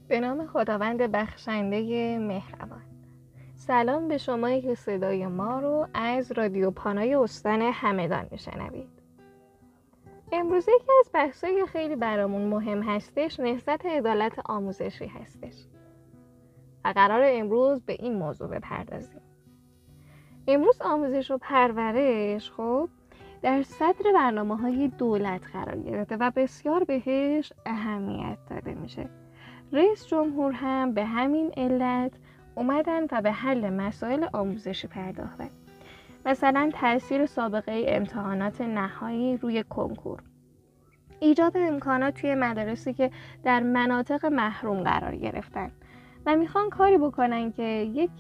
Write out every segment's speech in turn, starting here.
به نام خداوند بخشنده مهربان. سلام به شما که صدای ما رو از رادیو پانای استان همدان میشنوید. امروز یکی از بحثای خیلی برامون مهم هستش نهضت عدالت آموزشی هستش و قرار امروز به این موضوع بپردازیم. امروز آموزش و پرورش در صدر برنامه‌های دولت قرار گرفته و بسیار بهش اهمیت داده میشه. رئیس جمهور هم به همین علت اومدن و به حل مسائل آموزشی پرداختن. مثلا تأثیر سابقه امتحانات نهایی روی کنکور، ایجاد امکانات توی مدارسی که در مناطق محروم قرار گرفتن و میخوان کاری بکنن که یک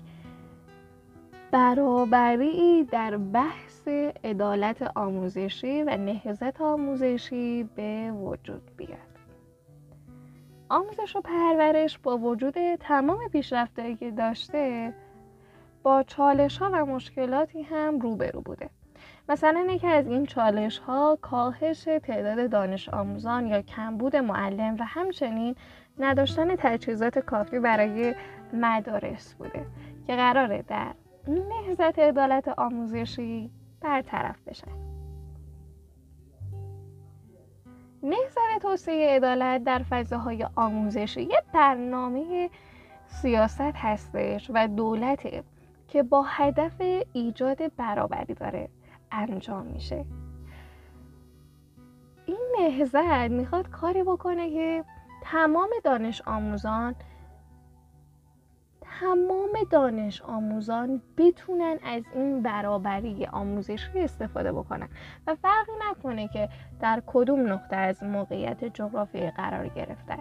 برابری در بحث عدالت آموزشی و نهضت آموزشی به وجود بیاد. آموزش و پرورش با وجود تمام پیشرفتایی که داشته با چالش‌ها و مشکلاتی هم روبرو بوده. مثلا یکی از این چالش‌ها کاهش تعداد دانش آموزان یا کمبود معلم و همچنین نداشتن تجهیزات کافی برای مدارس بوده که قراره در نهضت عدالت آموزشی برطرف بشه. نهضت توسعه عدالت در فضاهای آموزشی یه برنامه سیاست هستش و دولته که با هدف ایجاد برابری داره انجام میشه. این نهضت میخواد کاری بکنه که تمام دانش آموزان بتونن از این برابری آموزشی استفاده بکنن و فرقی نکنه که در کدوم نقطه از موقعیت جغرافیایی قرار گرفتن.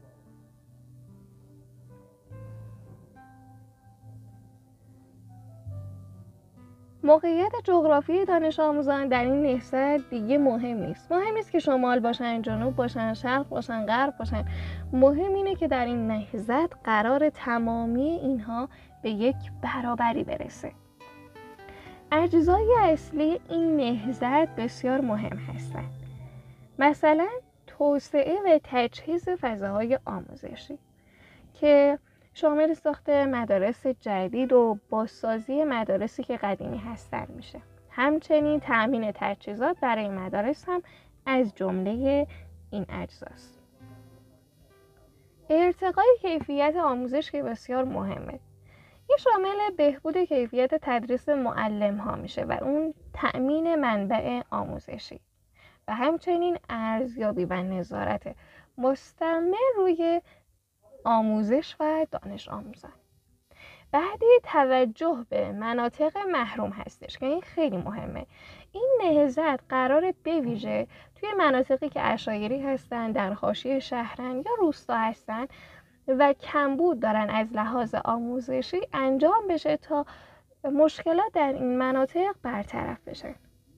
موقعیت جغرافیایی دانش آموزان در این نهضت دیگه مهم نیست که شمال باشن، جنوب باشن، شرق باشن، غرب باشن. مهم اینه که در این نهضت قرار تمامی اینها به یک برابری برسه. اجزای اصلی این نهضت بسیار مهم هستند. مثلا توسعه و تجهیز فضاهای آموزشی که شامل ساخت مدارس جدید و بازسازی مدارسی که قدیمی هستن میشه. همچنین تأمین تجهیزات برای مدارس هم از جمله این اجزاست. ارتقای کیفیت آموزش که بسیار مهمه. این شامل بهبود کیفیت تدریس معلم ها میشه و اون تأمین منبع آموزشی و همچنین ارزیابی و نظارت مستمر روی آموزش و دانش آموزان. بعدی توجه به مناطق محروم هستش که این خیلی مهمه. این نهضت قراره به ویژه توی مناطقی که عشایری هستن، در حاشیه شهرن یا روستا هستن و کمبود دارن از لحاظ آموزشی انجام بشه تا مشکلات در این مناطق برطرف بشه.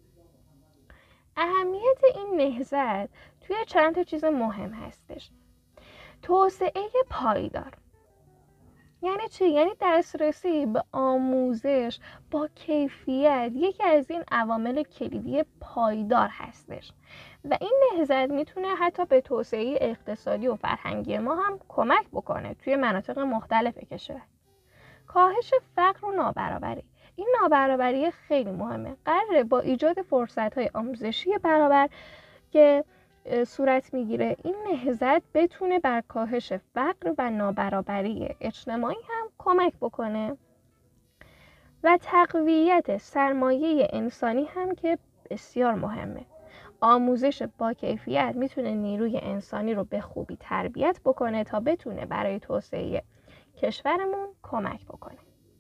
اهمیت این نهضت توی چند تا چیز مهم هستش. توسعه پایدار یعنی چی؟ یعنی دسترسی به آموزش با کیفیت یکی از این عوامل کلیدی پایدار هستش و این نهضت میتونه حتی به توسعه اقتصادی و فرهنگی ما هم کمک بکنه توی مناطق مختلف کشور. کاهش فقر و نابرابری، این نابرابری خیلی مهمه. قراره با ایجاد فرصت‌های آموزشی برابر که صورت میگیره این نهضت بتونه بر کاهش فقر و نابرابری اجتماعی هم کمک بکنه و تقویت سرمایه انسانی هم که بسیار مهمه. آموزش با کیفیت میتونه نیروی انسانی رو به خوبی تربیت بکنه تا بتونه برای توسعه کشورمون کمک بکنه.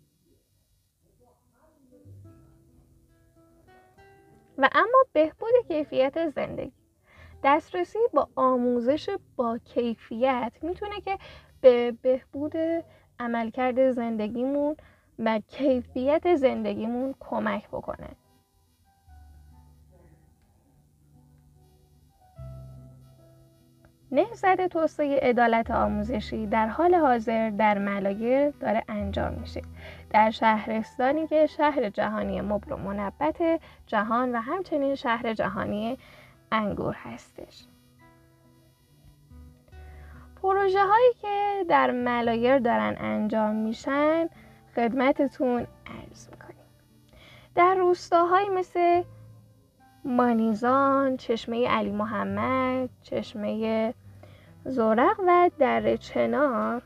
و اما بهبود کیفیت زندگی، دسترسی با آموزش با کیفیت میتونه که به بهبود عملکرد زندگیمون و کیفیت زندگیمون کمک بکنه. نهضت توسعه عدالت آموزشی در حال حاضر در ملایر داره انجام میشه. در شهرستانی که شهر جهانی مبل و منبت جهان و همچنین شهر جهانی انگور هستش. پروژه هایی که در ملایر دارن انجام میشن خدمتتون عرض میکنیم. در روستاهایی مثل مانیزان، چشمه علی محمد، چشمه زورق و دره چنار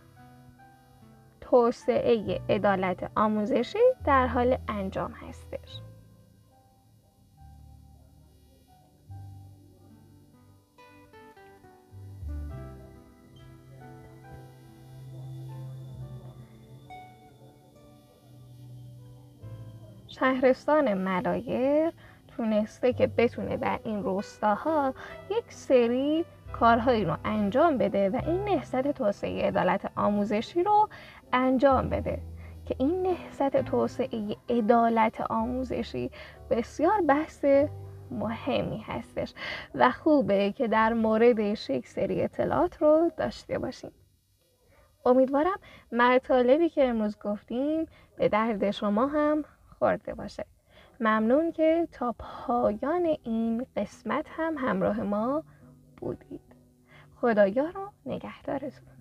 توسعه عدالت آموزشی در حال انجام هستش. شهرستان ملایر تونسته که بتونه در این روستاها یک سری کارهایی رو انجام بده و این نهضت توسعه عدالت آموزشی رو انجام بده که این نهضت توسعه عدالت آموزشی بسیار بحث مهمی هستش و خوبه که در موردش یک سری اطلاعات رو داشته باشیم. امیدوارم مطالبی که امروز گفتیم به درد شما هم خورده باشه. ممنون که تا پایان این قسمت هم همراه ما بودید. خدایا رو نگهدارتون.